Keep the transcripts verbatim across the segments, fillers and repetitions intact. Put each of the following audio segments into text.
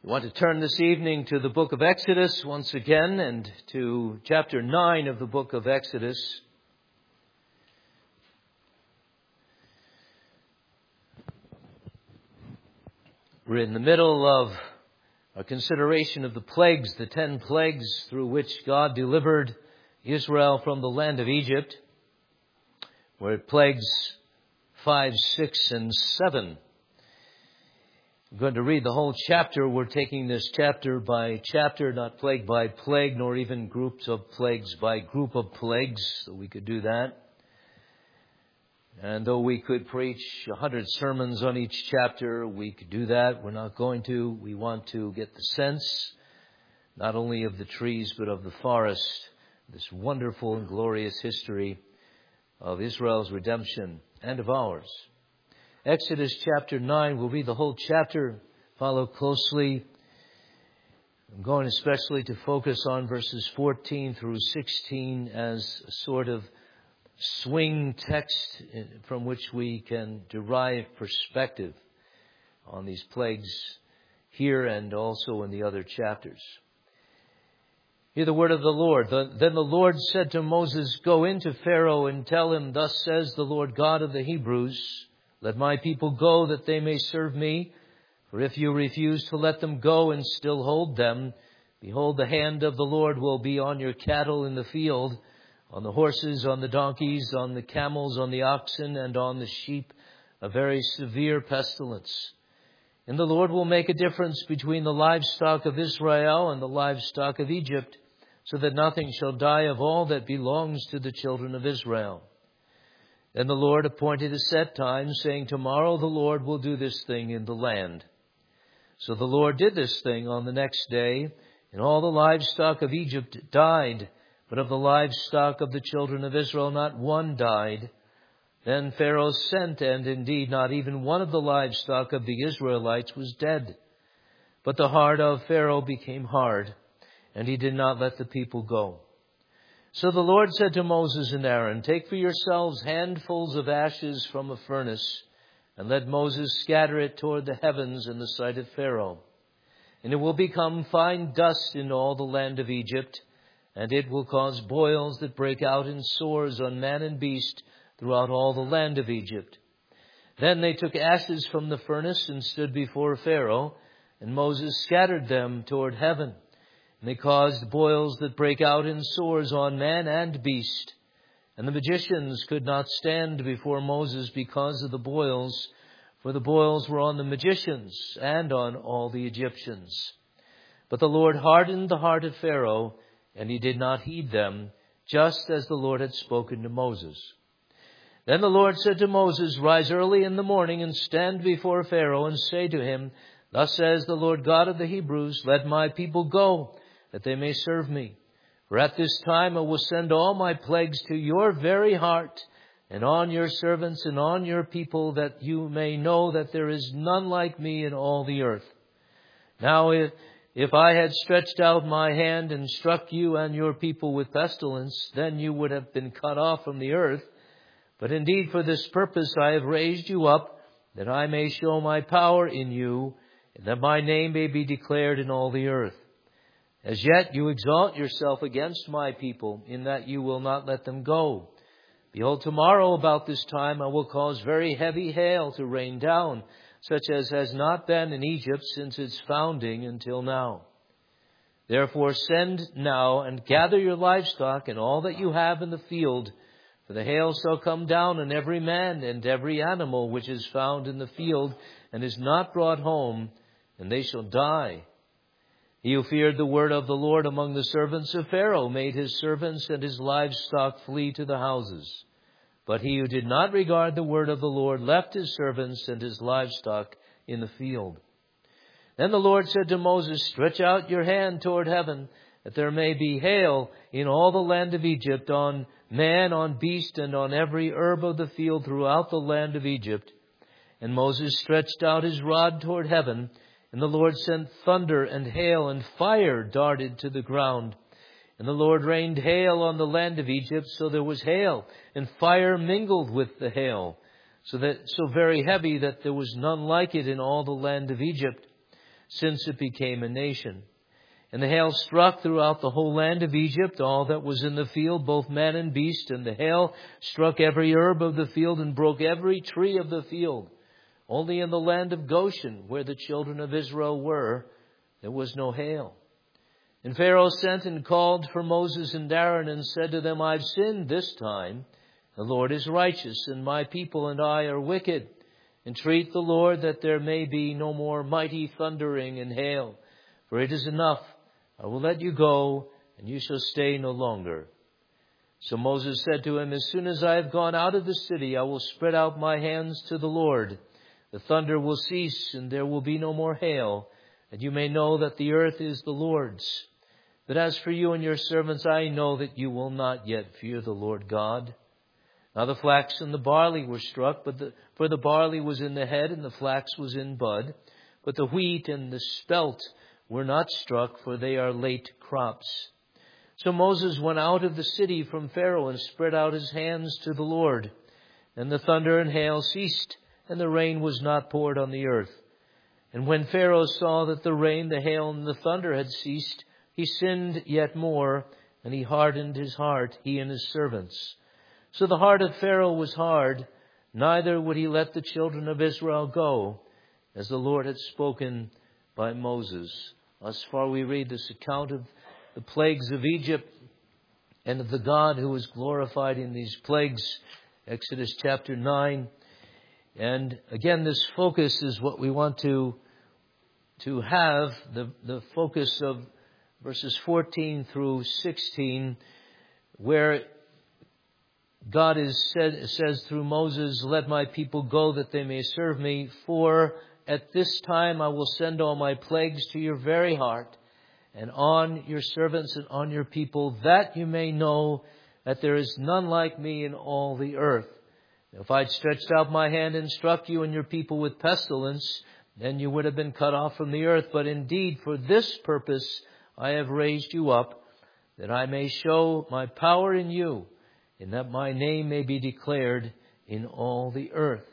We want to turn this evening to the book of Exodus once again and to chapter nine of the book of Exodus. We're in the middle of a consideration of the plagues, the ten plagues through which God delivered Israel from the land of Egypt. We're at plagues five, six, and seven. I'm going to read the whole chapter. We're taking this chapter by chapter, not plague by plague, nor even groups of plagues by group of plagues. So we could do that. And though we could preach a hundred sermons on each chapter, we could do that. We're not going to. We want to get the sense, not only of the trees, but of the forest, this wonderful and glorious history of Israel's redemption and of ours. Exodus chapter nine, we'll read the whole chapter. Follow closely. I'm going especially to focus on verses fourteen through sixteen as a sort of swing text from which we can derive perspective on these plagues here and also in the other chapters. Hear the word of the Lord. Then the Lord said to Moses, "Go into Pharaoh and tell him, thus says the Lord God of the Hebrews, let my people go that they may serve me. For if you refuse to let them go and still hold them, behold, the hand of the Lord will be on your cattle in the field, on the horses, on the donkeys, on the camels, on the oxen, and on the sheep, a very severe pestilence. And the Lord will make a difference between the livestock of Israel and the livestock of Egypt, so that nothing shall die of all that belongs to the children of Israel." Then the Lord appointed a set time, saying, "Tomorrow the Lord will do this thing in the land." So the Lord did this thing on the next day, and all the livestock of Egypt died, but of the livestock of the children of Israel not one died. Then Pharaoh sent, and indeed not even one of the livestock of the Israelites was dead. But the heart of Pharaoh became hard, and he did not let the people go. So the Lord said to Moses and Aaron, "Take for yourselves handfuls of ashes from a furnace, and let Moses scatter it toward the heavens in the sight of Pharaoh. And it will become fine dust in all the land of Egypt, and it will cause boils that break out in sores on man and beast throughout all the land of Egypt." Then they took ashes from the furnace and stood before Pharaoh, and Moses scattered them toward heaven. And they caused boils that break out in sores on man and beast. And the magicians could not stand before Moses because of the boils, for the boils were on the magicians and on all the Egyptians. But the Lord hardened the heart of Pharaoh, and he did not heed them, just as the Lord had spoken to Moses. Then the Lord said to Moses, "Rise early in the morning and stand before Pharaoh and say to him, thus says the Lord God of the Hebrews, let my people go, that they may serve me. For at this time I will send all my plagues to your very heart, and on your servants and on your people, that you may know that there is none like me in all the earth. Now if, if I had stretched out my hand and struck you and your people with pestilence, then you would have been cut off from the earth. But indeed for this purpose I have raised you up, that I may show my power in you, and that my name may be declared in all the earth. As yet you exalt yourself against my people, in that you will not let them go. Behold, tomorrow about this time I will cause very heavy hail to rain down, such as has not been in Egypt since its founding until now. Therefore send now and gather your livestock and all that you have in the field, for the hail shall come down on every man and every animal which is found in the field and is not brought home, and they shall die. He who feared the word of the Lord among the servants of Pharaoh made his servants and his livestock flee to the houses. But he who did not regard the word of the Lord left his servants and his livestock in the field." Then the Lord said to Moses, "Stretch out your hand toward heaven, that there may be hail in all the land of Egypt, on man, on beast, and on every herb of the field throughout the land of Egypt." And Moses stretched out his rod toward heaven, and the Lord sent thunder and hail, and fire darted to the ground. And the Lord rained hail on the land of Egypt, so there was hail, and fire mingled with the hail, so that so very heavy that there was none like it in all the land of Egypt. since it became a nation. And the hail struck throughout the whole land of Egypt, all that was in the field, both man and beast. And the hail struck every herb of the field and broke every tree of the field. Only in the land of Goshen, where the children of Israel were, there was no hail. And Pharaoh sent and called for Moses and Aaron and said to them, I've sinned this time. The Lord is righteous, and my people and I are wicked. Entreat the Lord that there may be no more mighty thundering and hail, for it is enough. I will let you go, and you shall stay no longer. So Moses said to him, As soon as I have gone out of the city, I will spread out my hands to the Lord. The thunder will cease, and there will be no more hail, and you may know that the earth is the Lord's. But as for you and your servants, I know that you will not yet fear the Lord God. Now the flax and the barley were struck, but the, for the barley was in the head, and the flax was in bud. But the wheat and the spelt were not struck, for they are late crops. So Moses went out of the city from Pharaoh and spread out his hands to the Lord. And the thunder and hail ceased, and the rain was not poured on the earth. And when Pharaoh saw that the rain, the hail, and the thunder had ceased, he sinned yet more, and he hardened his heart, he and his servants. So the heart of Pharaoh was hard, neither would he let the children of Israel go, as the Lord had spoken by Moses. Thus far we read this account of the plagues of Egypt and of the God who was glorified in these plagues. Exodus chapter nine. And again, this focus is what we want to, to have, the, the focus of verses fourteen through sixteen, where God is said, says through Moses, Let my people go that they may serve me, for at this time I will send all my plagues to your very heart, and on your servants and on your people, that you may know that there is none like me in all the earth. If I'd stretched out my hand and struck you and your people with pestilence, then you would have been cut off from the earth. But indeed, for this purpose I have raised you up, that I may show my power in you, and that my name may be declared in all the earth.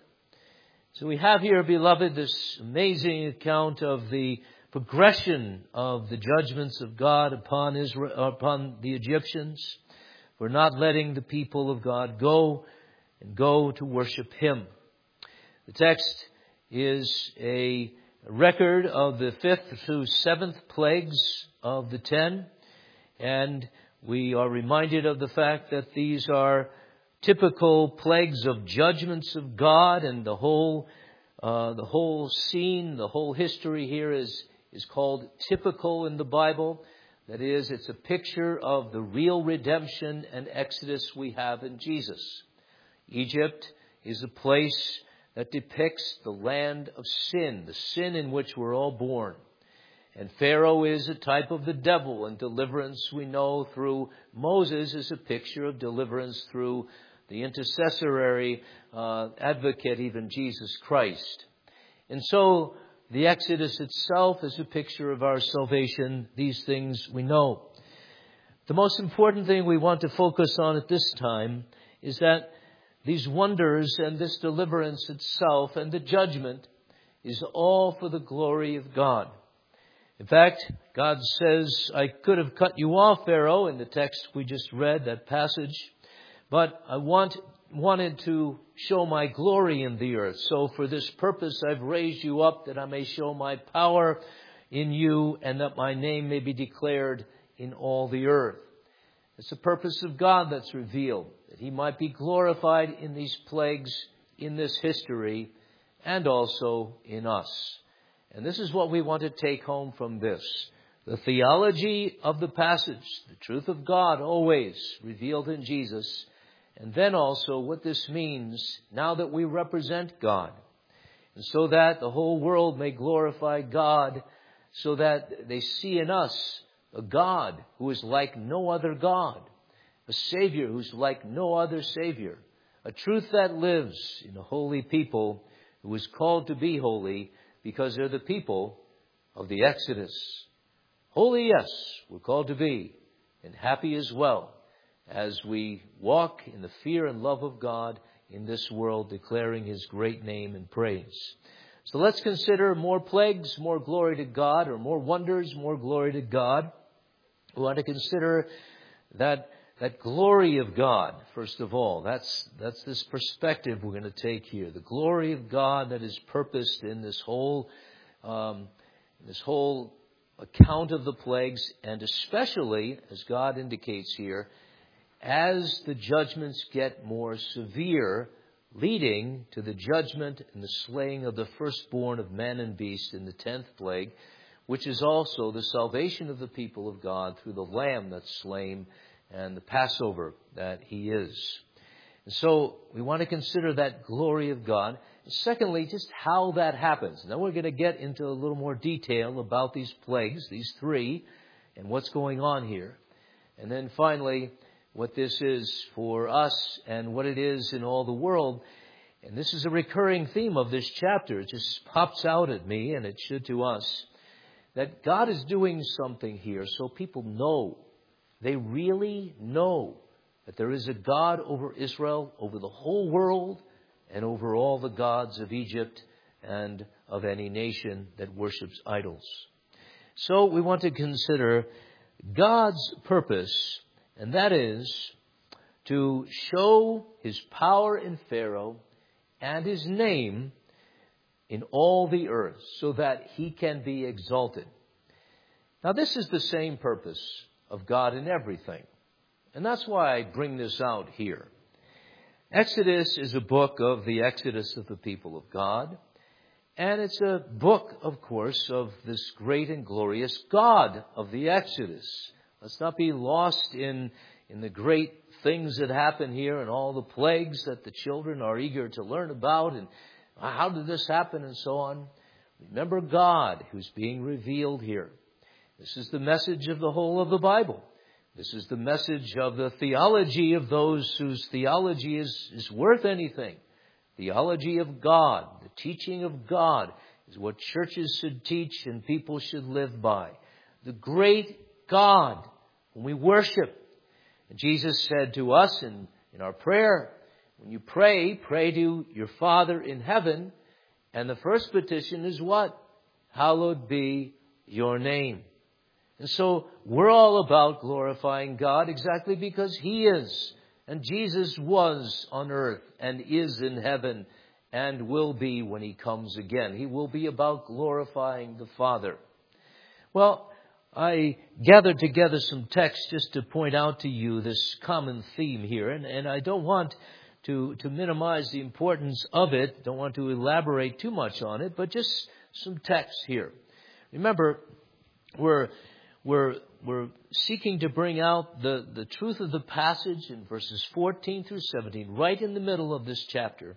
So we have here, beloved, this amazing account of the progression of the judgments of God upon Israel, upon the Egyptians, for not letting the people of God go and go to worship Him. The text is a record of the fifth through seventh plagues of the ten, and we are reminded of the fact that these are typical plagues of judgments of God, and the whole uh, the whole scene, the whole history here is is called typical in the Bible. That is, it's a picture of the real redemption and exodus we have in Jesus. Egypt is a place that depicts the land of sin, the sin in which we're all born. And Pharaoh is a type of the devil, and deliverance we know through Moses is a picture of deliverance through the intercessory uh, advocate, even Jesus Christ. And so the Exodus itself is a picture of our salvation. These things we know. The most important thing we want to focus on at this time is that these wonders and this deliverance itself and the judgment is all for the glory of God. In fact, God says, I could have cut you off, Pharaoh, in the text we just read, that passage, but I want, wanted to show my glory in the earth. So for this purpose I've raised you up, that I may show my power in you, and that my name may be declared in all the earth. It's the purpose of God that's revealed, that He might be glorified in these plagues, in this history, and also in us. And this is what we want to take home from this. The theology of the passage, the truth of God always revealed in Jesus, and then also what this means now that we represent God. And so that the whole world may glorify God, so that they see in us a God who is like no other God, a Savior who's like no other Savior, a truth that lives in a holy people who is called to be holy because they're the people of the Exodus. Holy, yes, we're called to be, and happy as well, as we walk in the fear and love of God in this world, declaring His great name and praise. So let's consider more plagues, more glory to God, or more wonders, more glory to God. We want to consider that that glory of God, first of all. That's that's this perspective we're going to take here. The glory of God that is purposed in this whole um, this whole account of the plagues, and especially, as God indicates here, as the judgments get more severe, leading to the judgment and the slaying of the firstborn of man and beast in the tenth plague, which is also the salvation of the people of God through the Lamb that's slain and the Passover that He is. And so we want to consider that glory of God. And secondly, just how that happens. Now we're going to get into a little more detail about these plagues, these three, and what's going on here. And then finally, what this is for us and what it is in all the world. And this is a recurring theme of this chapter. It just pops out at me, and it should to us, that God is doing something here so people know, they really know that there is a God over Israel, over the whole world, and over all the gods of Egypt and of any nation that worships idols. So we want to consider God's purpose, and that is to show His power in Pharaoh and His name in all the earth so that He can be exalted. Now this is the same purpose of God in everything. And that's why I bring this out here. Exodus is a book of the exodus of the people of God. And it's a book, of course, of this great and glorious God of the Exodus. Let's not be lost in, in the great things that happen here and all the plagues that the children are eager to learn about and how did this happen and so on. Remember God who's being revealed here. This is the message of the whole of the Bible. This is the message of the theology of those whose theology is, is worth anything. Theology of God, the teaching of God is what churches should teach and people should live by. The great God whom we worship. And Jesus said to us in, in our prayer, when you pray, pray to your Father in heaven. And the first petition is what? Hallowed be your name. And so we're all about glorifying God exactly because He is. And Jesus was on earth and is in heaven and will be when He comes again. He will be about glorifying the Father. Well, I gathered together some texts just to point out to you this common theme here. And, and I don't want to, to minimize the importance of it. Don't want to elaborate too much on it, but just some texts here. Remember, we're We're, we're seeking to bring out the, the truth of the passage in verses fourteen through seventeen, right in the middle of this chapter,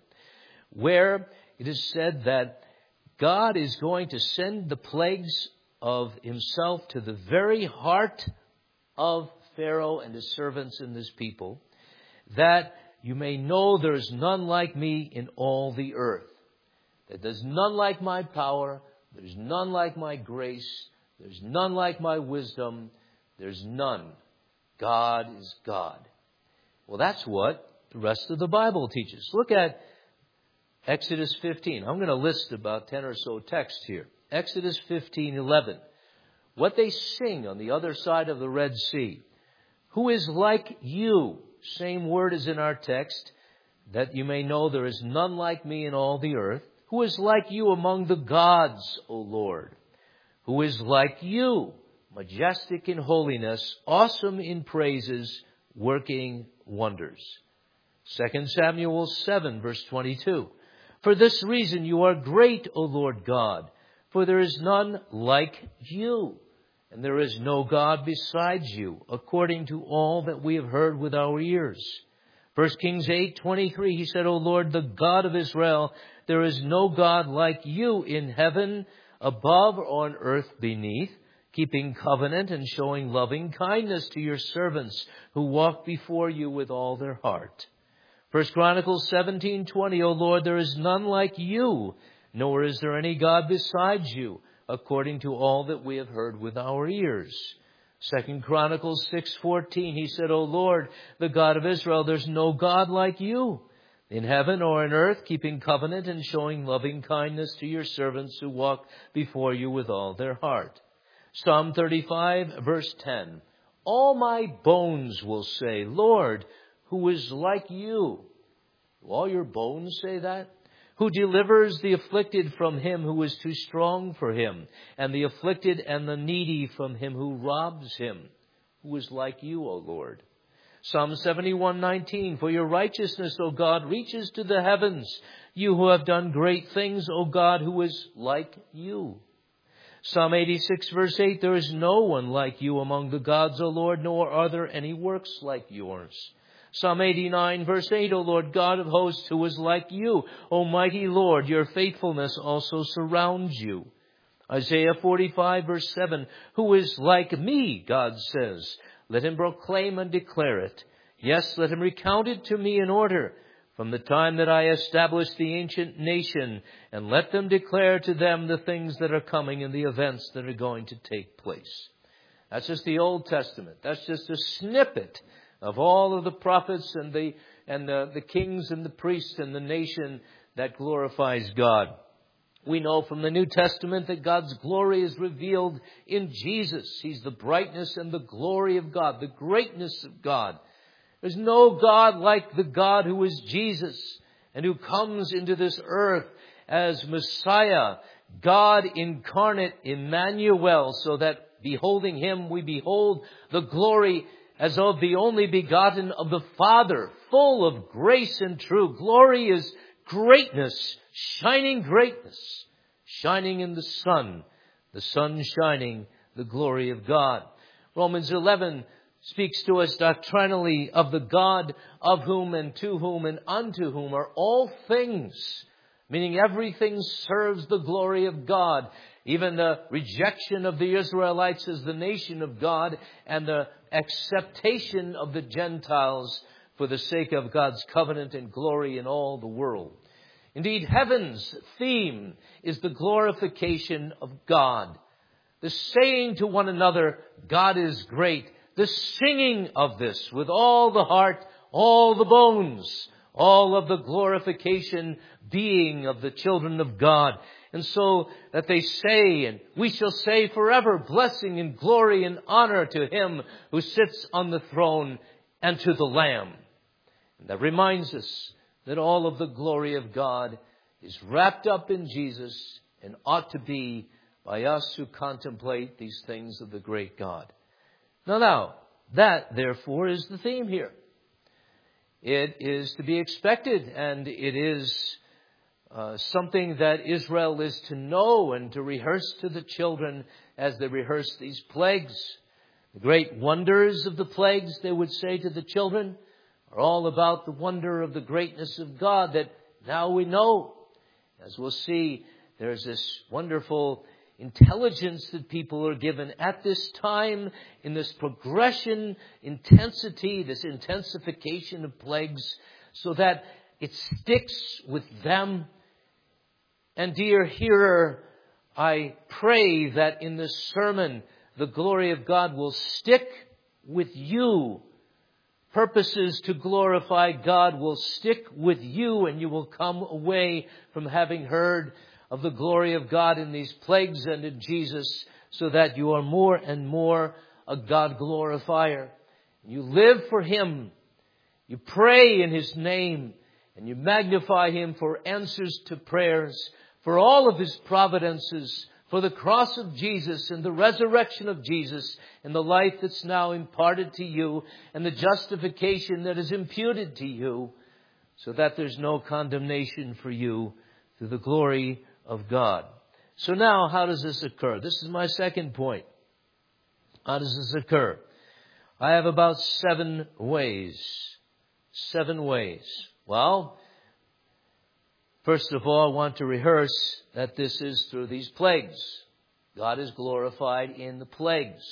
where it is said that God is going to send the plagues of Himself to the very heart of Pharaoh and his servants and his people, that you may know there is none like me in all the earth. That there's none like my power, there's none like my grace, there's none like my wisdom. There's none. God is God. Well, that's what the rest of the Bible teaches. Look at Exodus fifteen. I'm going to list about ten or so texts here. Exodus fifteen eleven. What they sing on the other side of the Red Sea. Who is like you? Same word as in our text. That you may know there is none like me in all the earth. Who is like you among the gods, O Lord? Who is like you, majestic in holiness, awesome in praises, working wonders. Second Samuel seven, verse twenty-two. For this reason you are great, O Lord God, for there is none like you, and there is no God besides you, according to all that we have heard with our ears. First Kings eight, twenty-three, he said, O Lord, the God of Israel, there is no God like you in heaven, above or on earth beneath, keeping covenant and showing loving kindness to your servants who walk before you with all their heart. First Chronicles seventeen twenty, O Lord, there is none like you, nor is there any God besides you, according to all that we have heard with our ears. Second Chronicles six fourteen, he said, O Lord, the God of Israel, there's no God like you. in heaven or in earth, keeping covenant and showing loving kindness to your servants who walk before you with all their heart. Psalm thirty-five, verse ten. All my bones will say, Lord, who is like you? Do all your bones say that? Who delivers the afflicted from him who is too strong for him, and the afflicted and the needy from him who robs him? Who is like you, O Lord? Psalm seventy-one, nineteen. For your righteousness, O God, reaches to the heavens. You who have done great things, O God, who is like you? Psalm eighty-six, verse eight. There is no one like you among the gods, O Lord, nor are there any works like yours. Psalm eighty-nine, verse eight, O Lord God of hosts, who is like you? O mighty Lord, your faithfulness also surrounds you. Isaiah forty-five, verse seven, who is like me, God says. Let him proclaim and declare it. Yes, let him recount it to me in order, from the time that I established the ancient nation, and let them declare to them the things that are coming and the events that are going to take place. That's just the Old Testament. That's just a snippet of all of the prophets and the and the, the kings and the priests and the nation that glorifies God. We know from the New Testament that God's glory is revealed in Jesus. He's the brightness and the glory of God, the greatness of God. There's no God like the God who is Jesus and who comes into this earth as Messiah, God incarnate, Emmanuel, so that beholding him we behold the glory as of the only begotten of the Father, full of grace and truth. Glory is greatness, shining greatness, shining in the sun, the sun shining the glory of God. Romans eleven speaks to us doctrinally of the God of whom and to whom and unto whom are all things, meaning everything serves the glory of God. Even the rejection of the Israelites as the nation of God and the acceptation of the Gentiles for the sake of God's covenant and glory in all the world. Indeed, heaven's theme is the glorification of God. The saying to one another, God is great. The singing of this with all the heart, all the bones, all of the glorification being of the children of God. And so that they say, and we shall say forever, blessing and glory and honor to him who sits on the throne and to the Lamb. And that reminds us that all of the glory of God is wrapped up in Jesus and ought to be by us who contemplate these things of the great God. Now, now, that, therefore, is the theme here. It is to be expected, and it is uh, something that Israel is to know and to rehearse to the children as they rehearse these plagues. The great wonders of the plagues, they would say to the children, are all about the wonder of the greatness of God that now we know. As we'll see, there's this wonderful intelligence that people are given at this time in this progression, intensity, this intensification of plagues, so that it sticks with them. And dear hearer, I pray that in this sermon, the glory of God will stick with you. Purposes to glorify God will stick with you, and you will come away from having heard of the glory of God in these plagues and in Jesus, so that you are more and more a God glorifier. You live for him. You pray in his name, and you magnify him for answers to prayers, for all of his providences, for the cross of Jesus and the resurrection of Jesus and the life that's now imparted to you and the justification that is imputed to you, so that there's no condemnation for you through the glory of God. So now, how does this occur? This is my second point. How does this occur? I have about seven ways. Seven ways. Well, first of all, I want to rehearse that this is through these plagues. God is glorified in the plagues.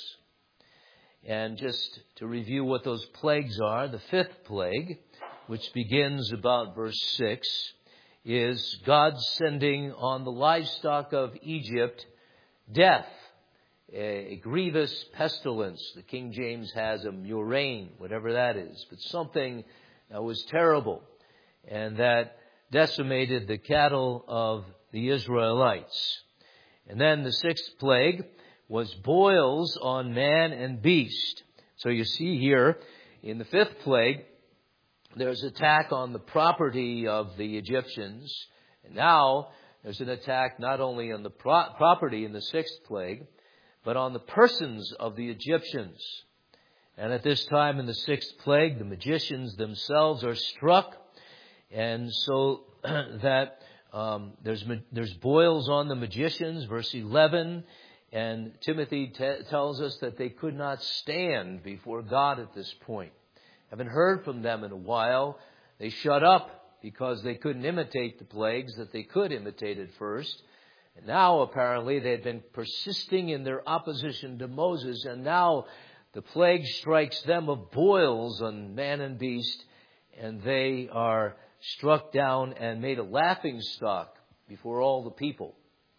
And just to review what those plagues are, the fifth plague, which begins about verse six, is God sending on the livestock of Egypt death, a, a grievous pestilence. The King James has a murrain, whatever that is, but something that was terrible. and that decimated the cattle of the Israelites. And then the sixth plague was boils on man and beast. So you see here in the fifth plague, there's attack on the property of the Egyptians. And now there's an attack not only on the pro- property in the sixth plague, but on the persons of the Egyptians. And at this time in the sixth plague, the magicians themselves are struck. And so that um, there's there's boils on the magicians, verse eleven. And Timothy t- tells us that they could not stand before God at this point. Haven't heard from them in a while. They shut up because they couldn't imitate the plagues that they could imitate at first. And now apparently they had been persisting in their opposition to Moses. And now the plague strikes them of boils on man and beast. And they are struck down and made a laughingstock before all the people.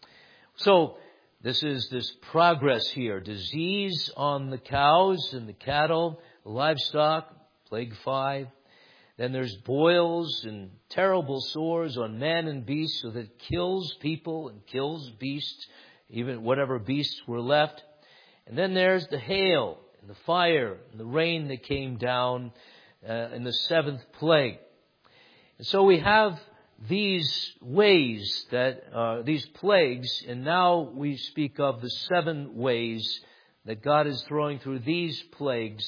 So this is this progress here. Disease on the cows and the cattle, the livestock, plague five. Then there's boils and terrible sores on man and beast, so that it kills people and kills beasts, even whatever beasts were left. And then there's the hail and the fire and the rain that came down uh, in the seventh plague. And so we have these ways that, uh, these plagues, and now we speak of the seven ways that God is throwing through these plagues,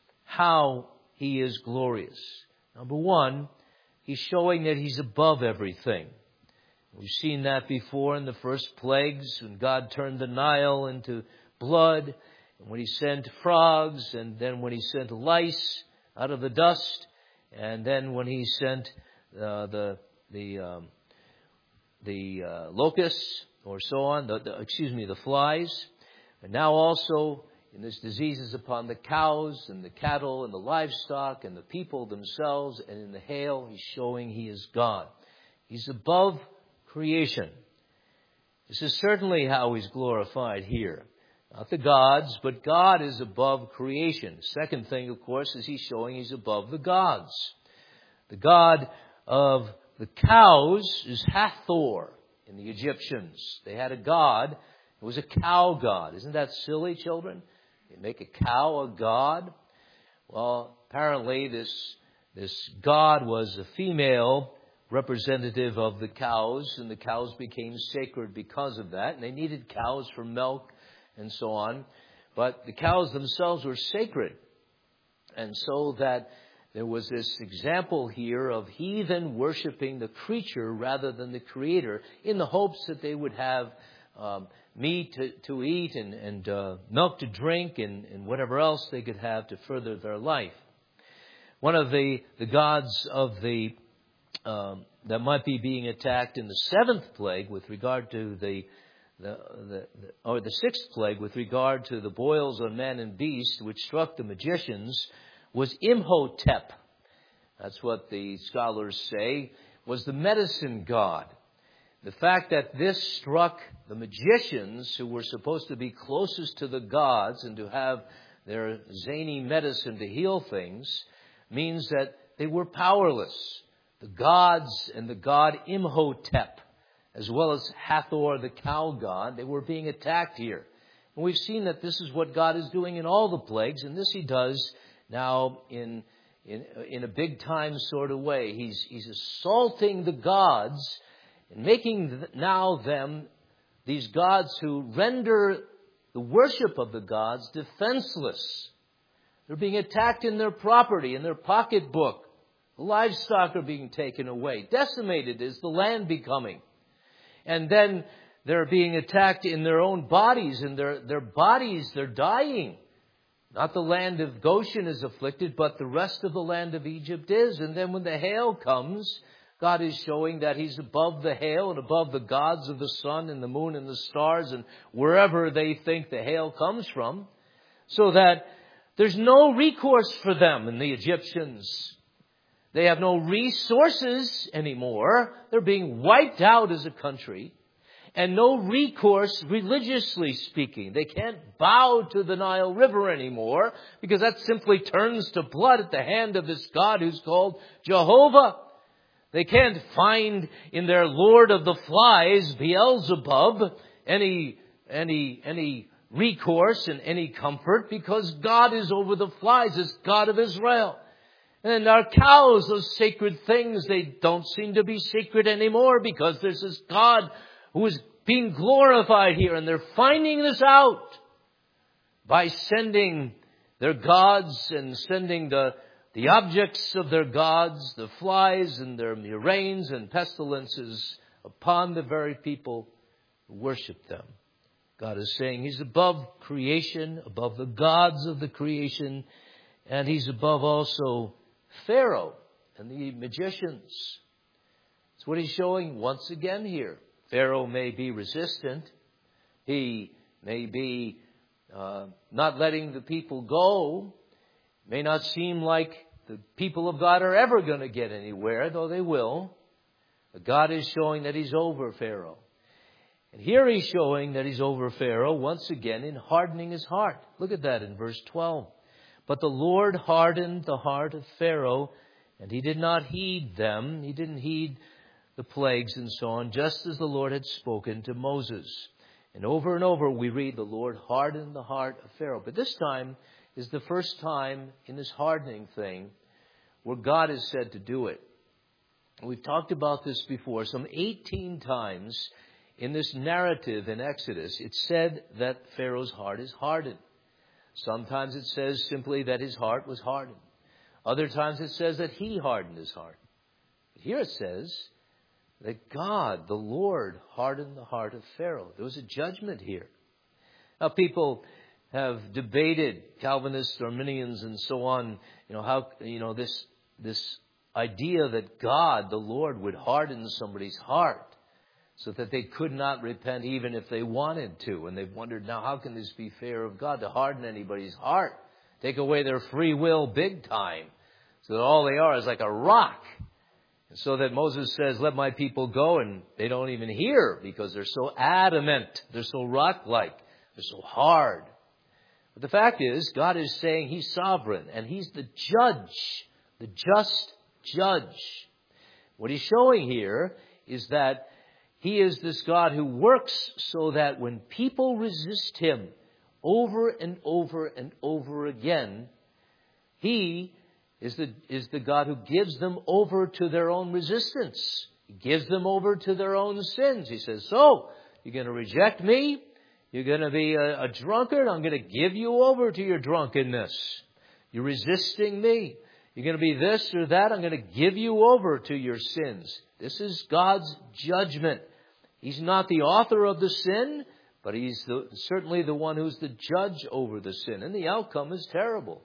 how He is glorious. Number one, He's showing that He's above everything. We've seen that before in the first plagues, when God turned the Nile into blood, and when He sent frogs, and then when He sent lice out of the dust, and then when He sent uh, the the um, the uh, locusts, or so on, the, the, excuse me, the flies. And now also in this diseases upon the cows and the cattle and the livestock and the people themselves, and in the hail, He's showing He is God. He's above creation. This is certainly how He's glorified here. Not the gods, but God is above creation. Second thing, of course, is He's showing He's above the gods. The God of the cows is Hathor in the Egyptians. They had a god. It was a cow god. Isn't that silly, children? You make a cow a god? Well, apparently this, this god was a female representative of the cows, and the cows became sacred because of that. And they needed cows for milk and so on. But the cows themselves were sacred. And so that there was this example here of heathen worshiping the creature rather than the Creator, in the hopes that they would have um, meat to, to eat and, and uh, milk to drink and, and whatever else they could have to further their life. One of the, the gods of the um, that might be being attacked in the seventh plague with regard to the, the, the, the or the sixth plague with regard to the boils on man and beast, which struck the magicians, was Imhotep. That's what the scholars say, was the medicine god. The fact that this struck the magicians, who were supposed to be closest to the gods and to have their zany medicine to heal things, means that they were powerless. The gods and the god Imhotep, as well as Hathor, the cow god, they were being attacked here. And we've seen that this is what God is doing in all the plagues, and this He does now in in in a big time sort of way. He's he's assaulting the gods and making now them, these gods who render the worship of the gods, defenseless. They're being attacked in their property, in their pocketbook. The livestock are being taken away. Decimated is the land becoming. And then they're being attacked in their own bodies, and their their bodies, they're dying. Not the land of Goshen is afflicted, but the rest of the land of Egypt is. And then when the hail comes, God is showing that He's above the hail and above the gods of the sun and the moon and the stars and wherever they think the hail comes from, so that there's no recourse for them and the Egyptians. They have no resources anymore. They're being wiped out as a country. And no recourse, religiously speaking. They can't bow to the Nile River anymore, because that simply turns to blood at the hand of this God who's called Jehovah. They can't find in their Lord of the Flies, Beelzebub, any, any, any recourse and any comfort, because God is over the flies, as God of Israel. And our cows, those sacred things, they don't seem to be sacred anymore, because there's this God who is being glorified here. And they're finding this out by sending their gods and sending the, the objects of their gods, the flies and their murrains and pestilences, upon the very people who worship them. God is saying He's above creation, above the gods of the creation, and He's above also Pharaoh and the magicians. That's what He's showing once again here. Pharaoh may be resistant. He may be uh, not letting the people go. It may not seem like the people of God are ever going to get anywhere, though they will. But God is showing that He's over Pharaoh. And here He's showing that He's over Pharaoh once again in hardening his heart. Look at that in verse twelve. But the Lord hardened the heart of Pharaoh, and he did not heed them. He didn't heed the plagues and so on, just as the Lord had spoken to Moses. And over and over we read the Lord hardened the heart of Pharaoh. But this time is the first time in this hardening thing where God is said to do it. We've talked about this before. Some eighteen times in this narrative in Exodus, it's said that Pharaoh's heart is hardened. Sometimes it says simply that his heart was hardened. Other times it says that he hardened his heart. But here it says that God, the Lord, hardened the heart of Pharaoh. There was a judgment here. Now, people have debated, Calvinists, Arminians, and so on, you know, how, you know, this, this idea that God, the Lord, would harden somebody's heart so that they could not repent even if they wanted to. And they've wondered, now, how can this be fair of God to harden anybody's heart? Take away their free will big time, so that all they are is like a rock. And so that Moses says, let my people go, and they don't even hear because they're so adamant. They're so rock-like. They're so hard. But the fact is, God is saying He's sovereign, and He's the judge, the just judge. What He's showing here is that He is this God who works so that when people resist Him over and over and over again, He is the, is the God who gives them over to their own resistance. He gives them over to their own sins. He says, so, you're going to reject me? You're going to be a, a drunkard? I'm going to give you over to your drunkenness. You're resisting me. You're going to be this or that? I'm going to give you over to your sins. This is God's judgment. He's not the author of the sin, but He's the, certainly the one who's the judge over the sin. And the outcome is terrible.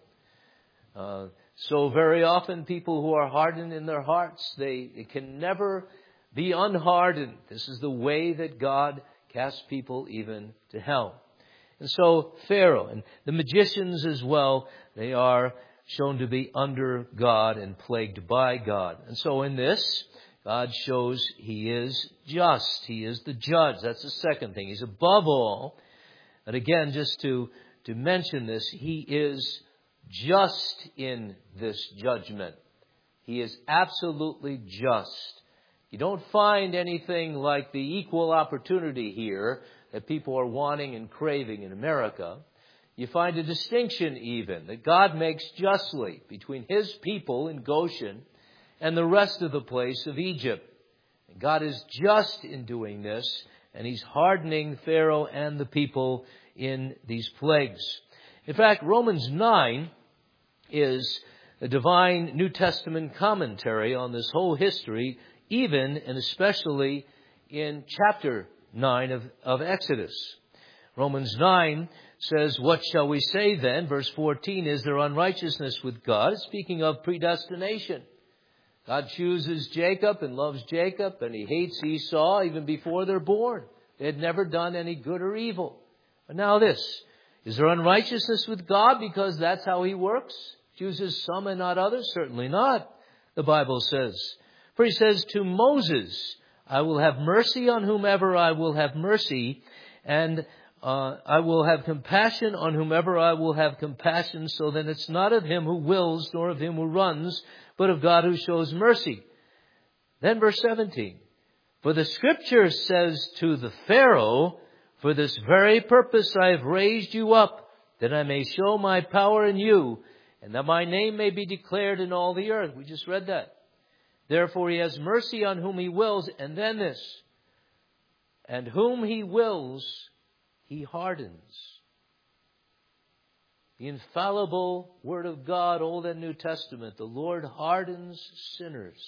Uh, so very often people who are hardened in their hearts, they, they can never be unhardened. This is the way that God casts people even to hell. And so Pharaoh and the magicians as well, they are shown to be under God and plagued by God. And so in this, God shows He is just. He is the judge. That's the second thing. He's above all. And again, just to, to mention this, He is just in this judgment. He is absolutely just. You don't find anything like the equal opportunity here that people are wanting and craving in America. You find a distinction even that God makes justly between His people in Goshen and the rest of the place of Egypt. And God is just in doing this, and He's hardening Pharaoh and the people in these plagues. In fact, Romans nine is a divine New Testament commentary on this whole history, even and especially in chapter nine of, of Exodus. Romans nine says, what shall we say then? Verse fourteen, is there unrighteousness with God? Speaking of predestination. God chooses Jacob and loves Jacob, and He hates Esau even before they're born. They had never done any good or evil. But now this, is there unrighteousness with God because that's how He works? Chooses some and not others? Certainly not, the Bible says. For He says to Moses, I will have mercy on whomever I will have mercy, and uh, I will have compassion on whomever I will have compassion, so that it's not of him who wills nor of him who runs, but of God who shows mercy. Then verse seventeen. For the Scripture says to the Pharaoh, for this very purpose I have raised you up, that I may show my power in you, and that my name may be declared in all the earth. We just read that. Therefore he has mercy on whom he wills. And then this. And whom he wills, he hardens. The infallible Word of God, Old and New Testament. The Lord hardens sinners.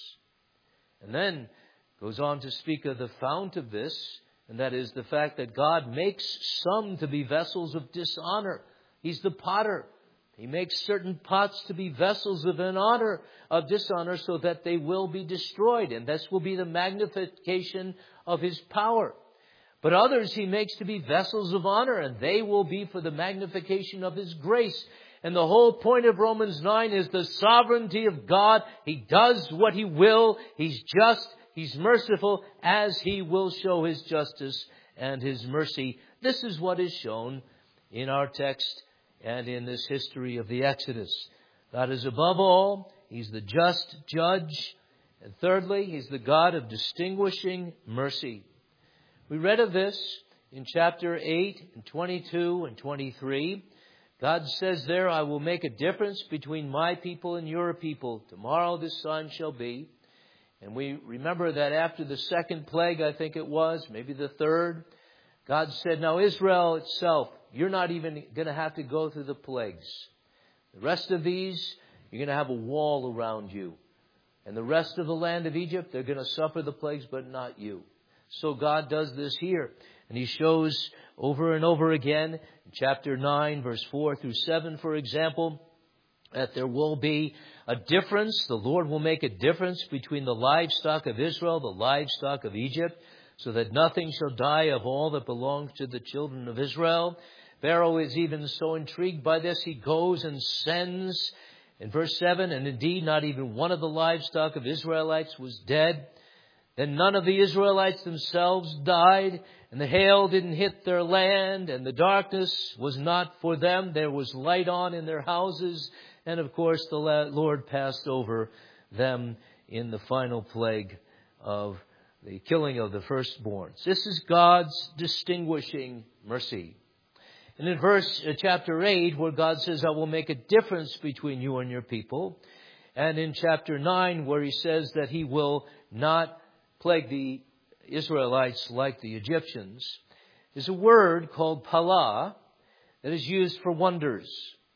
And then goes on to speak of the fount of this. And that is the fact that God makes some to be vessels of dishonor. He's the potter. He makes certain pots to be vessels of an honor, of dishonor, so that they will be destroyed. And this will be the magnification of His power. But others He makes to be vessels of honor, and they will be for the magnification of His grace. And the whole point of Romans nine is the sovereignty of God. He does what He will. He's just. He's merciful as He will show His justice and His mercy. This is what is shown in our text and in this history of the Exodus. God is above all. He's the just judge. And thirdly, He's the God of distinguishing mercy. We read of this in chapter eight and twenty-two and twenty-three. God says there, I will make a difference between my people and your people. Tomorrow this sign shall be. And we remember that after the second plague, I think it was, maybe the third, God said, now Israel itself, you're not even going to have to go through the plagues. The rest of these, you're going to have a wall around you. And the rest of the land of Egypt, they're going to suffer the plagues, but not you. So God does this here. And He shows over and over again, in chapter nine, verse four through seven, for example, that there will be a difference. The Lord will make a difference between the livestock of Israel, the livestock of Egypt, so that nothing shall die of all that belongs to the children of Israel. Pharaoh is even so intrigued by this, he goes and sends, in verse seven, and indeed not even one of the livestock of Israelites was dead. Then none of the Israelites themselves died, and the hail didn't hit their land, and the darkness was not for them. There was light on in their houses. And of course, the Lord passed over them in the final plague of the killing of the firstborns. This is God's distinguishing mercy. And in verse uh, chapter eight, where God says, I will make a difference between you and your people. And in chapter nine, where He says that He will not plague the Israelites like the Egyptians, is a word called palah that is used for wonders.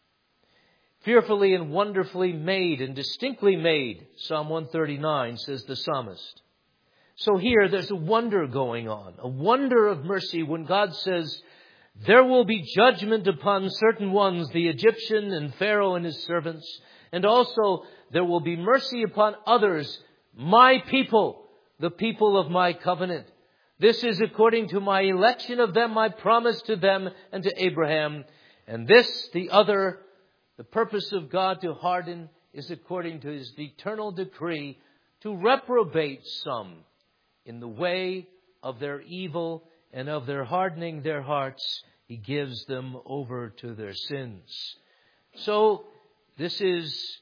Fearfully and wonderfully made and distinctly made, Psalm one thirty-nine says the psalmist. So here there's a wonder going on, a wonder of mercy when God says, there will be judgment upon certain ones, the Egyptian and Pharaoh and his servants, and also there will be mercy upon others, my people, the people of my covenant. This is according to my election of them, my promise to them and to Abraham. And this, the other, the purpose of God to harden is according to His eternal decree to reprobate some in the way of their evil and of their hardening their hearts. He gives them over to their sins. So this is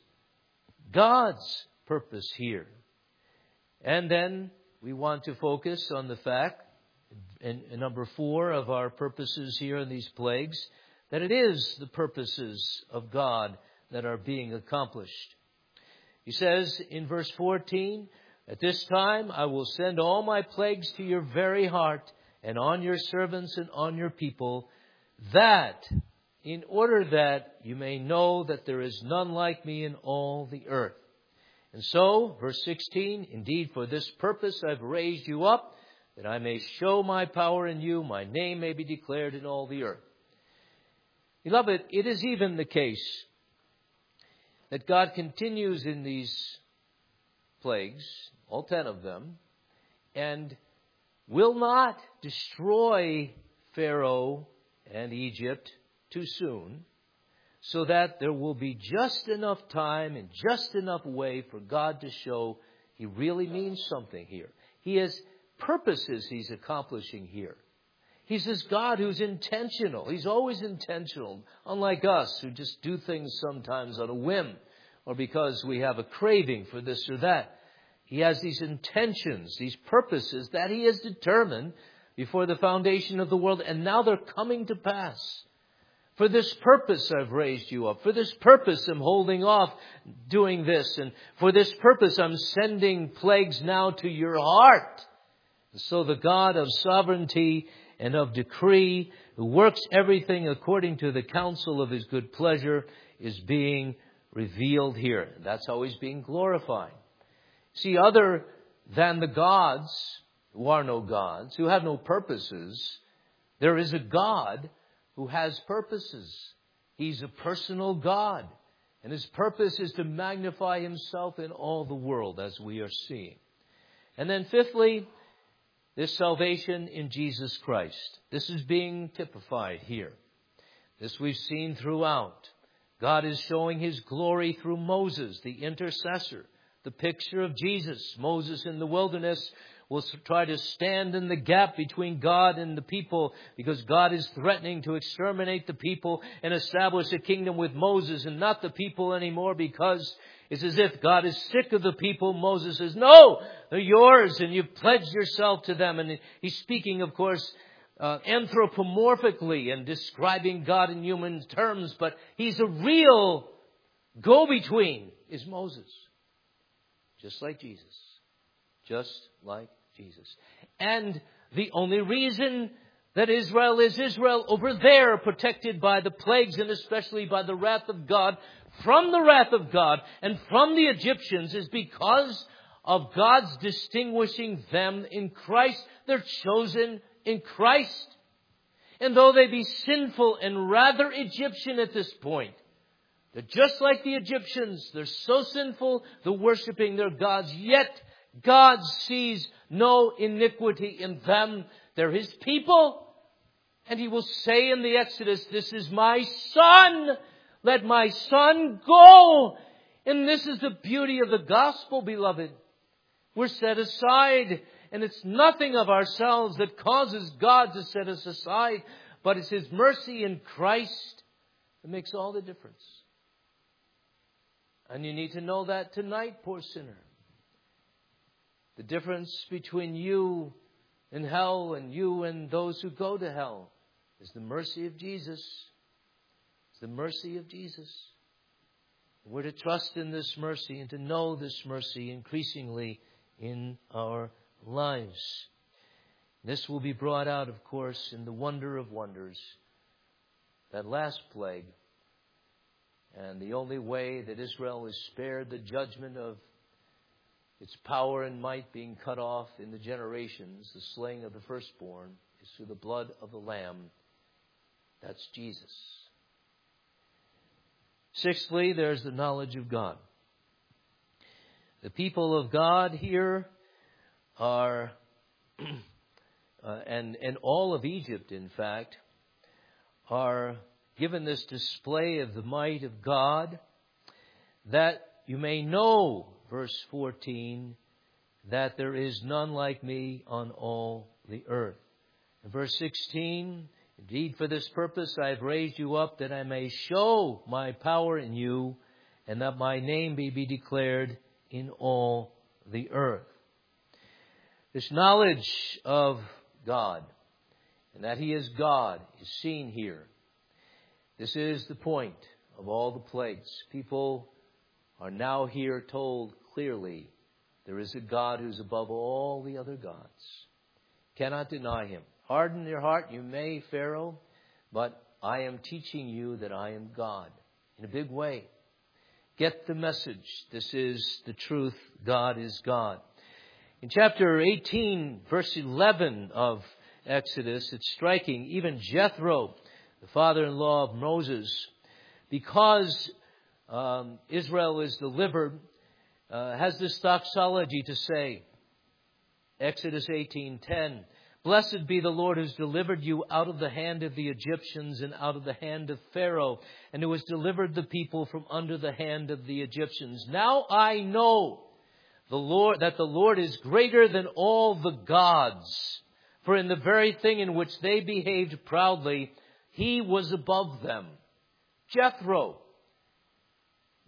God's purpose here. And then we want to focus on the fact, in, in number four of our purposes here in these plagues, that it is the purposes of God that are being accomplished. He says in verse fourteen, at this time I will send all my plagues to your very heart and on your servants and on your people, that in order that you may know that there is none like me in all the earth. And so, verse sixteen, indeed for this purpose I've raised you up, that I may show my power in you, my name may be declared in all the earth. Beloved, it is even the case that God continues in these plagues, all ten of them, and will not destroy Pharaoh and Egypt too soon, so that there will be just enough time and just enough way for God to show He really means something here. He has purposes He's accomplishing here. He's this God who's intentional. He's always intentional, unlike us who just do things sometimes on a whim or because we have a craving for this or that. He has these intentions, these purposes that He has determined before the foundation of the world, and now they're coming to pass. For this purpose I've raised you up. For this purpose I'm holding off doing this. And for this purpose I'm sending plagues now to your heart. So the God of sovereignty and of decree, who works everything according to the counsel of His good pleasure, is being revealed here. And that's how He's being glorified. See, other than the gods, who are no gods, who have no purposes, there is a God who has purposes. He's a personal God. And His purpose is to magnify Himself in all the world, as we are seeing. And then fifthly, this salvation in Jesus Christ. This is being typified here. This we've seen throughout. God is showing His glory through Moses, the intercessor. The picture of Jesus. Moses in the wilderness will try to stand in the gap between God and the people, because God is threatening to exterminate the people and establish a kingdom with Moses and not the people anymore, because it's as if God is sick of the people. Moses says, no, they're yours and you've pledged yourself to them. And he's speaking, of course, uh, anthropomorphically and describing God in human terms, but He's a real go-between, is Moses. Just like Jesus. Just like Jesus. And the only reason that Israel is Israel over there, protected by the plagues and especially by the wrath of God, from the wrath of God and from the Egyptians, is because of God's distinguishing them in Christ. They're chosen in Christ. And though they be sinful and rather Egyptian at this point, they're just like the Egyptians. They're so sinful, they're worshiping their gods. Yet God sees no iniquity in them. They're His people. And He will say in the Exodus, this is my son. Let my son go. And this is the beauty of the gospel, beloved. We're set aside. And it's nothing of ourselves that causes God to set us aside. But it's His mercy in Christ that makes all the difference. And you need to know that tonight, poor sinner. The difference between you and hell and you and those who go to hell is the mercy of Jesus. It's the mercy of Jesus. We're to trust in this mercy and to know this mercy increasingly in our lives. This will be brought out, of course, in the wonder of wonders, that last plague. And the only way that Israel is spared the judgment of its power and might being cut off in the generations, the slaying of the firstborn, is through the blood of the Lamb. That's Jesus. Sixthly, there's the knowledge of God. The people of God here are, uh, and, and all of Egypt, in fact, are given this display of the might of God, that you may know, verse fourteen, that there is none like me on all the earth. And verse sixteen, indeed for this purpose I have raised you up, that I may show my power in you, and that my name may be declared in all the earth. This knowledge of God, and that He is God, is seen here. This is the point of all the plagues. People are now here told clearly there is a God who's above all the other gods. Cannot deny Him. Harden your heart, you may, Pharaoh, but I am teaching you that I am God in a big way. Get the message. This is the truth. God is God. In chapter eighteen, verse eleven of Exodus, it's striking. Even Jethro, the father-in-law of Moses, because um, Israel is delivered, uh, has this doxology to say. Exodus eighteen ten. Blessed be the Lord who's delivered you out of the hand of the Egyptians and out of the hand of Pharaoh, and who has delivered the people from under the hand of the Egyptians. Now I know the Lord, that the Lord is greater than all the gods. For in the very thing in which they behaved proudly, He was above them. Jethro,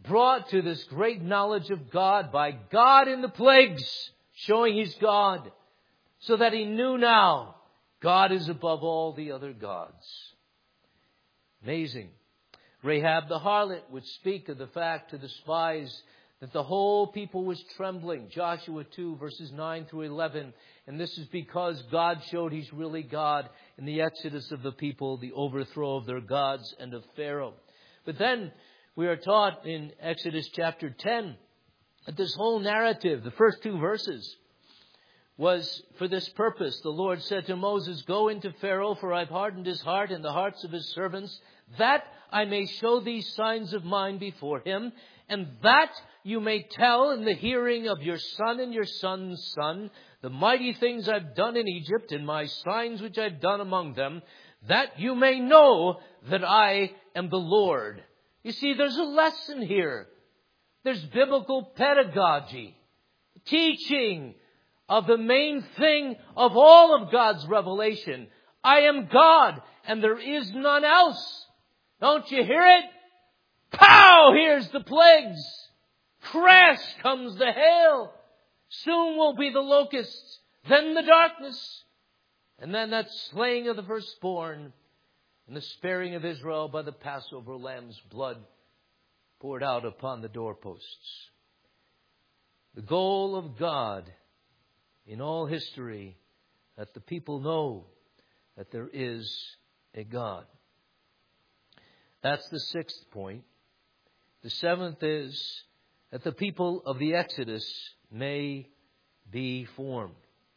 brought to this great knowledge of God by God in the plagues, showing He's God, so that he knew now God is above all the other gods. Amazing. Rahab the harlot would speak of the fact to the spies that the whole people was trembling. Joshua two, verses nine through eleven. And this is because God showed He's really God in the exodus of the people, the overthrow of their gods and of Pharaoh. But then we are taught in Exodus chapter ten that this whole narrative, the first two verses, was for this purpose. The Lord said to Moses, "Go into Pharaoh, for I've hardened his heart and the hearts of his servants, that I may show these signs of mine before him, and that you may tell in the hearing of your son and your son's son the mighty things I've done in Egypt and my signs which I've done among them, that you may know that I am the Lord." You see, there's a lesson here. There's biblical pedagogy, teaching of the main thing of all of God's revelation. I am God, and there is none else. Don't you hear it? Pow! Here's the plagues. Crash comes the hail. Soon will be the locusts, then the darkness, and then that slaying of the firstborn, and the sparing of Israel by the Passover lamb's blood poured out upon the doorposts. The goal of God in all history, that the people know that there is a God. That's the sixth point. The seventh is that the people of the Exodus may be formed.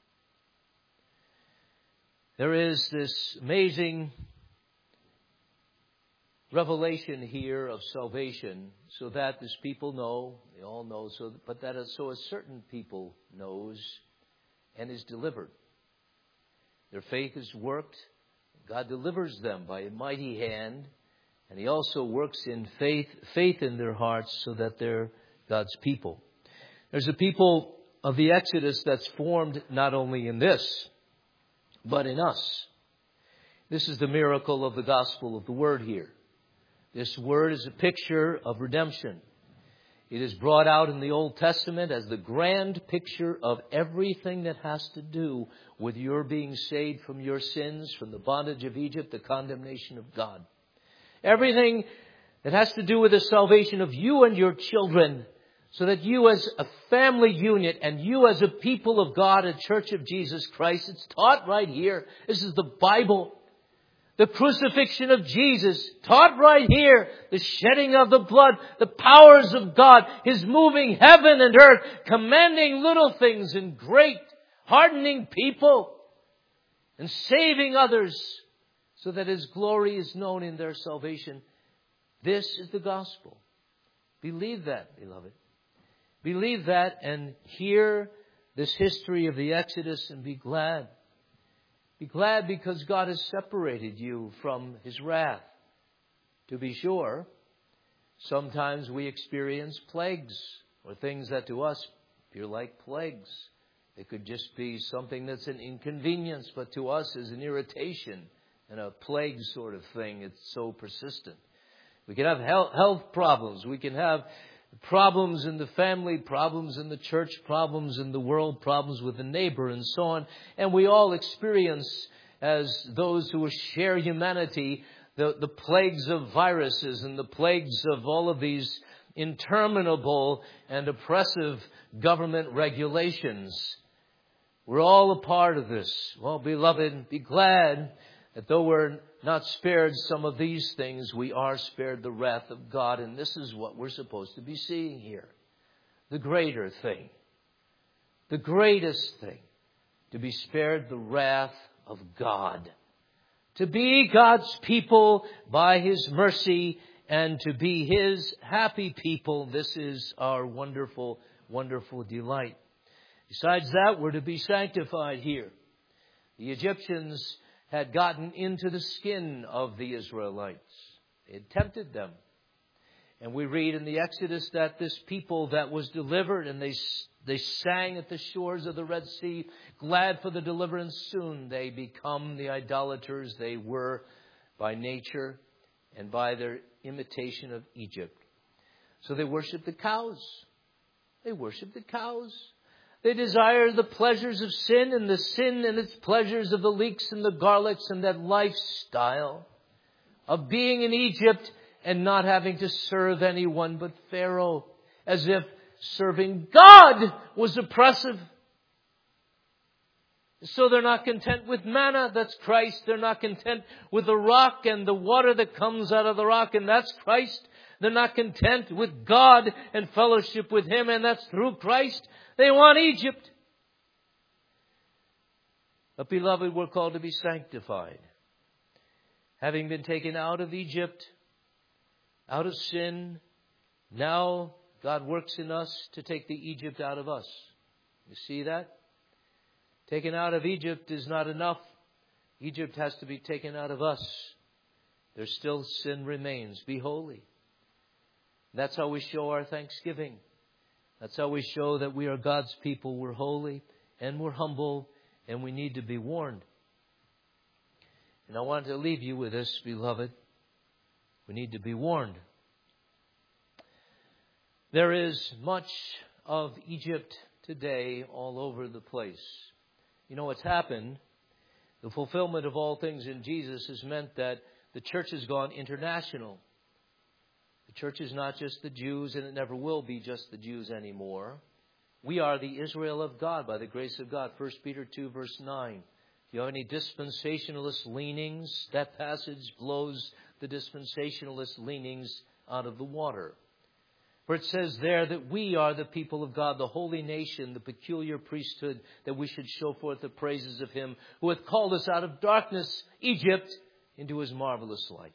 There is this amazing revelation here of salvation, so that this people know, they all know, so but that is so a certain people knows and is delivered. Their faith is worked. God delivers them by a mighty hand, and He also works in faith, faith in their hearts, so that they're God's people. There's a people of the Exodus that's formed not only in this, but in us. This is the miracle of the gospel of the word here. This word is a picture of redemption. It is brought out in the Old Testament as the grand picture of everything that has to do with your being saved from your sins, from the bondage of Egypt, the condemnation of God. Everything that has to do with the salvation of you and your children, so that you as a family unit and you as a people of God, a church of Jesus Christ, it's taught right here. This is the Bible. The crucifixion of Jesus, taught right here. The shedding of the blood, the powers of God, His moving heaven and earth, commanding little things and great, hardening people and saving others so that His glory is known in their salvation. This is the gospel. Believe that, beloved. Believe that and hear this history of the Exodus and be glad. Be glad because God has separated you from His wrath. To be sure, sometimes we experience plagues or things that to us appear like plagues. It could just be something that's an inconvenience, but to us is an irritation and a plague sort of thing. It's so persistent. We can have health problems. We can have problems in the family, problems in the church, problems in the world, problems with the neighbor, and so on. And we all experience, as those who share humanity, the, the plagues of viruses and the plagues of all of these interminable and oppressive government regulations. We're all a part of this. Well, beloved, be glad that though we're not spared some of these things, we are spared the wrath of God. And this is what we're supposed to be seeing here. The greater thing. The greatest thing. To be spared the wrath of God. To be God's people by His mercy and to be His happy people. This is our wonderful, wonderful delight. Besides that, we're to be sanctified here. The Egyptians had gotten into the skin of the Israelites. It tempted them. And we read in the Exodus that this people that was delivered, and they they sang at the shores of the Red Sea, glad for the deliverance. Soon they become the idolaters they were by nature and by their imitation of Egypt. So they worship the cows. They worship the cows. They desire the pleasures of sin and the sin and its pleasures of the leeks and the garlics and that lifestyle of being in Egypt and not having to serve anyone but Pharaoh, as if serving God was oppressive. So they're not content with manna, that's Christ. They're not content with the rock and the water that comes out of the rock, and that's Christ. They're not content with God and fellowship with Him, and that's through Christ. They want Egypt. But beloved, we're called to be sanctified. Having been taken out of Egypt, out of sin, now God works in us to take the Egypt out of us. You see that? Taken out of Egypt is not enough. Egypt has to be taken out of us. There's still sin remains. Be holy. That's how we show our thanksgiving. That's how we show that we are God's people. We're holy and we're humble and we need to be warned. And I want to leave you with this, beloved. We need to be warned. There is much of Egypt today all over the place. You know what's happened? The fulfillment of all things in Jesus has meant that the church has gone international. The church is not just the Jews, and it never will be just the Jews anymore. We are the Israel of God by the grace of God. First Peter two, verse nine. If you have any dispensationalist leanings, that passage blows the dispensationalist leanings out of the water. For it says there that we are the people of God, the holy nation, the peculiar priesthood, that we should show forth the praises of Him who hath called us out of darkness, Egypt, into His marvelous light.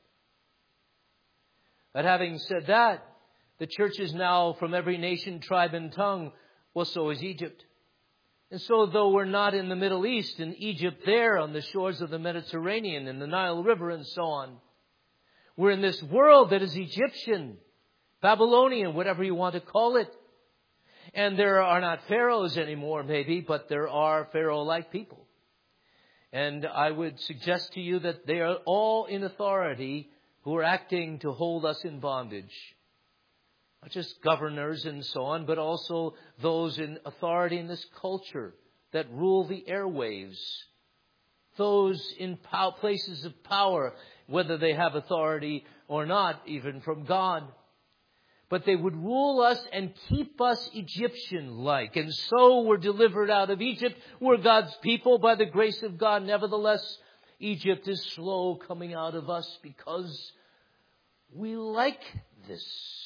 But having said that, the church is now from every nation, tribe, and tongue. Well, so is Egypt. And so though we're not in the Middle East, in Egypt there, on the shores of the Mediterranean, in the Nile River and so on, we're in this world that is Egyptian, Babylonian, whatever you want to call it. And there are not pharaohs anymore, maybe, but there are Pharaoh-like people. And I would suggest to you that they are all in authority who are acting to hold us in bondage. Not just governors and so on, but also those in authority in this culture that rule the airwaves. Those in pow- places of power, whether they have authority or not, even from God. But they would rule us and keep us Egyptian-like. And so we're delivered out of Egypt. We're God's people by the grace of God. Nevertheless, Egypt is slow coming out of us because we like this.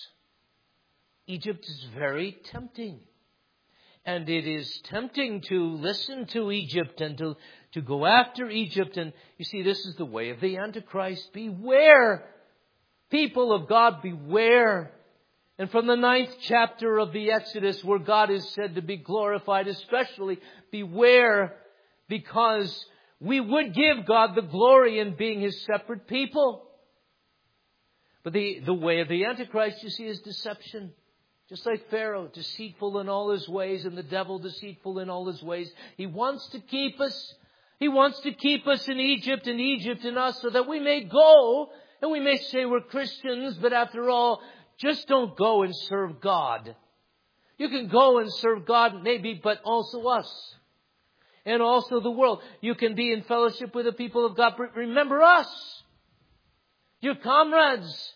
Egypt is very tempting. And it is tempting to listen to Egypt and to, to go after Egypt. And you see, this is the way of the Antichrist. Beware, people of God, beware. And from the ninth chapter of the Exodus, where God is said to be glorified, especially, beware, because we would give God the glory in being His separate people. But the, the way of the Antichrist, you see, is deception. Just like Pharaoh, deceitful in all his ways, and the devil deceitful in all his ways. He wants to keep us. He wants to keep us in Egypt and Egypt in us so that we may go and we may say we're Christians, but after all, just don't go and serve God. You can go and serve God maybe, but also us. And also the world. You can be in fellowship with the people of God. But remember us. Your comrades.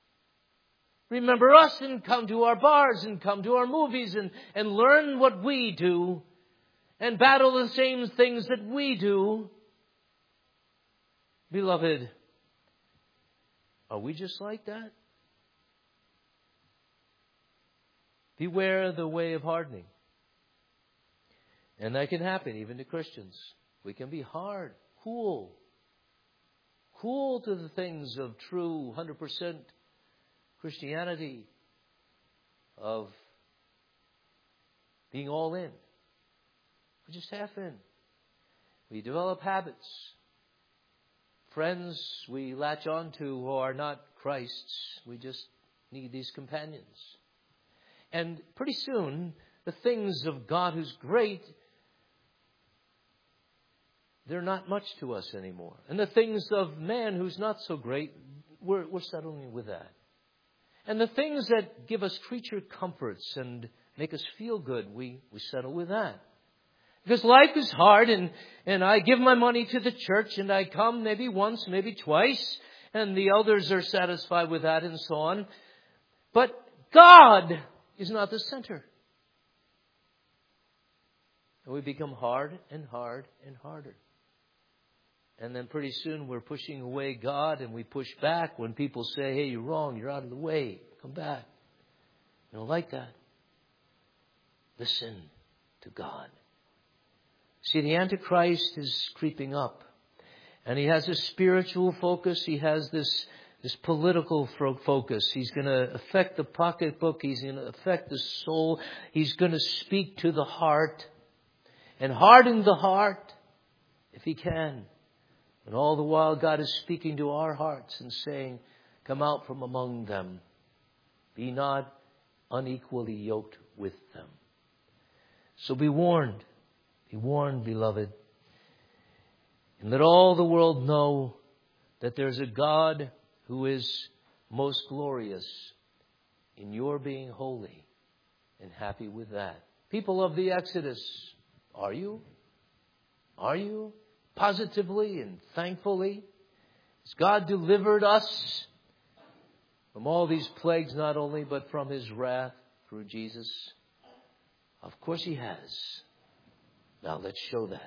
Remember us and come to our bars and come to our movies and, and learn what we do. And battle the same things that we do. Beloved, are we just like that? Beware the way of hardening. And that can happen even to Christians. We can be hard, cool. Cool to the things of true one hundred percent Christianity. Of being all in. We're just half in. We develop habits. Friends we latch on to who are not Christ's. We just need these companions. And pretty soon, the things of God who's great, they're not much to us anymore. And the things of man who's not so great, we're, we're settling with that. And the things that give us creature comforts and make us feel good, we, we settle with that. Because life is hard, and, and I give my money to the church, and I come maybe once, maybe twice, and the elders are satisfied with that and so on. But God is not the center. And we become hard and hard and harder. And then pretty soon we're pushing away God, and we push back when people say, hey, you're wrong, you're out of the way, come back. You don't like that. Listen to God. See, the Antichrist is creeping up. And he has a spiritual focus. He has this, this political focus. He's going to affect the pocketbook. He's going to affect the soul. He's going to speak to the heart and harden the heart if he can. And all the while God is speaking to our hearts and saying, come out from among them. Be not unequally yoked with them. So be warned. Be warned, beloved. And let all the world know that there's a God who is most glorious in your being holy and happy with that. People of the Exodus, are you? Are you? Positively and thankfully? Has God delivered us from all these plagues, not only, but from His wrath through Jesus? Of course He has. Now let's show that.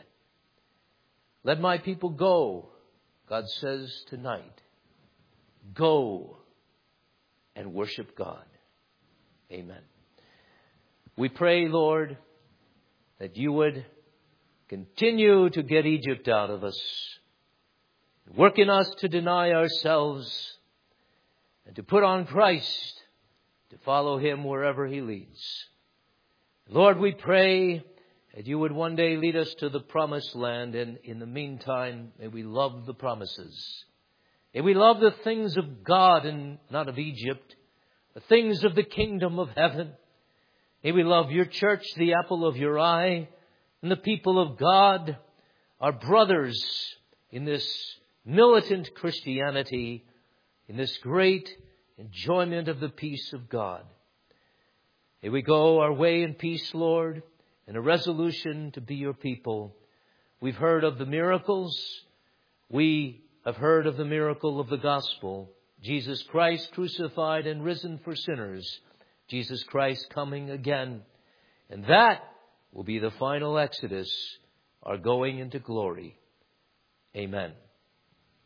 Let my people go, God says tonight. Go and worship God. Amen. We pray, Lord, that you would continue to get Egypt out of us. Work in us to deny ourselves and to put on Christ, to follow Him wherever He leads. Lord, we pray that you would one day lead us to the promised land, and in the meantime, may we love the promises. May we love the things of God and not of Egypt, the things of the kingdom of heaven. May we love your church, the apple of your eye, and the people of God, our brothers in this militant Christianity, in this great enjoyment of the peace of God. May we go our way in peace, Lord, and a resolution to be your people. We've heard of the miracles. We have heard of the miracle of the gospel. Jesus Christ crucified and risen for sinners. Jesus Christ coming again. And that will be the final exodus, our going into glory. Amen.